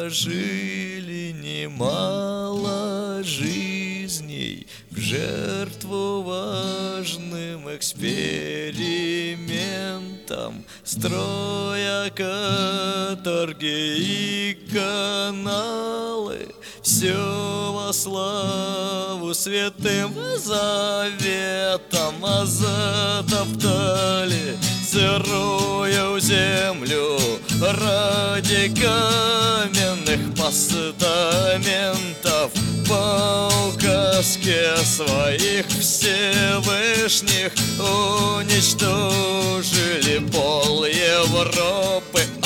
положили немало жизней в жертву важным экспериментам, строя каторги и каналы, все во славу святым заветам, а затоптали сырую землю ради каменных постаментов. По указке своих Всевышних уничтожили пол Европы.